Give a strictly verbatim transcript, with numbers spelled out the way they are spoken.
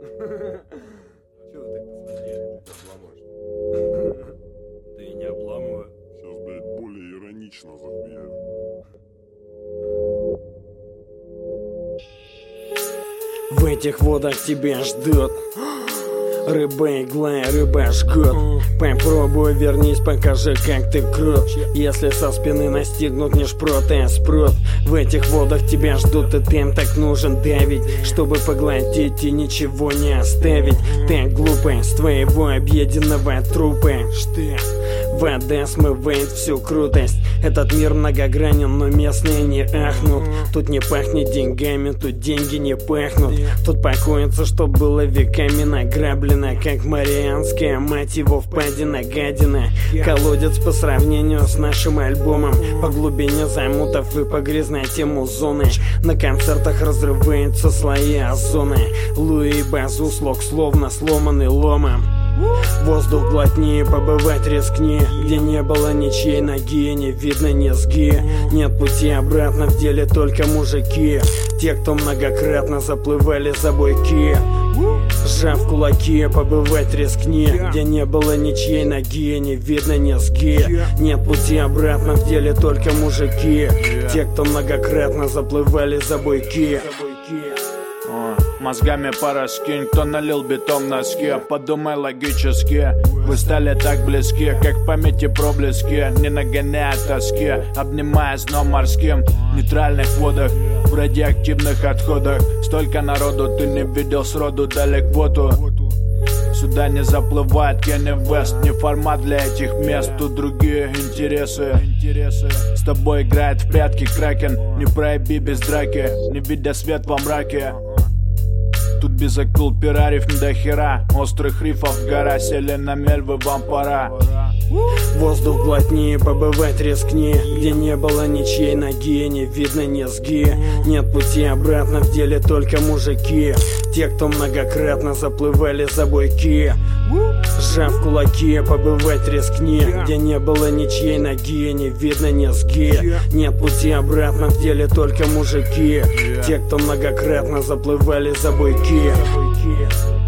Чего вы так посмотрели? Обламываешь? Да и не обламываю. Сейчас, блядь, более иронично захуярю. В этих водах тебя ждут рыба игла, рыба жгут. Попробуй, вернись, покажи, как ты крут. Если со спины настигнут не шпрот, а спрут. В этих водах тебя ждут, и ты так нужен давить, чтобы поглотить и ничего не оставить. Так глупо с твоего объеденного трупа, что вода смывает всю крутость. Этот мир многогранен, но местные не ахнут. Тут не пахнет деньгами, тут деньги не пахнут. Тут покоится, что было веками награблено, как Марианская, мать его, впадина, гадина. Колодец по сравнению с нашим альбомом. По глубине замутов и по грязноте музоны. На концертах разрываются слои озона. Луи Базу слог словно сломанный ломом. Воздух плотнее, побывать рискни, где не было ничьей ноги, не видно низги. Нет пути обратно, в деле только мужики, те, кто многократно заплывали за буйки. Сжав кулаки, побывать рискни, где не было ничьей ноги, не видно низги. Нет пути обратно, в деле только мужики, те, кто многократно заплывали за буйки. Мозгами пара скинь, кто налил бетон в носки. Подумай логически, вы стали так близки, как в памяти проблески. Не нагоняя тоски, обнимаясь дном морским. В нейтральных водах, в радиоактивных отходах. Столько народу ты не видел сроду, дали квоту. Сюда не заплывает Кенни Вест, не формат для этих мест. Тут другие интересы. С тобой играет в прятки кракен. Не проеби без драки, не видя свет во мраке. Тут без акул пера, рифм до хера. Острых рифов гора, сели на мельвы, вам пора. Воздух плотнее, побывать рискни, где не было ничьей ноги, не видно низги. Нет пути обратно, в деле только мужики, те, кто многократно заплывали за буйки. Сжав кулаки, побывать рискни, где не было ничьей ноги, не видно низги. Нет пути обратно, в деле только мужики, те, кто многократно заплывали за буйки.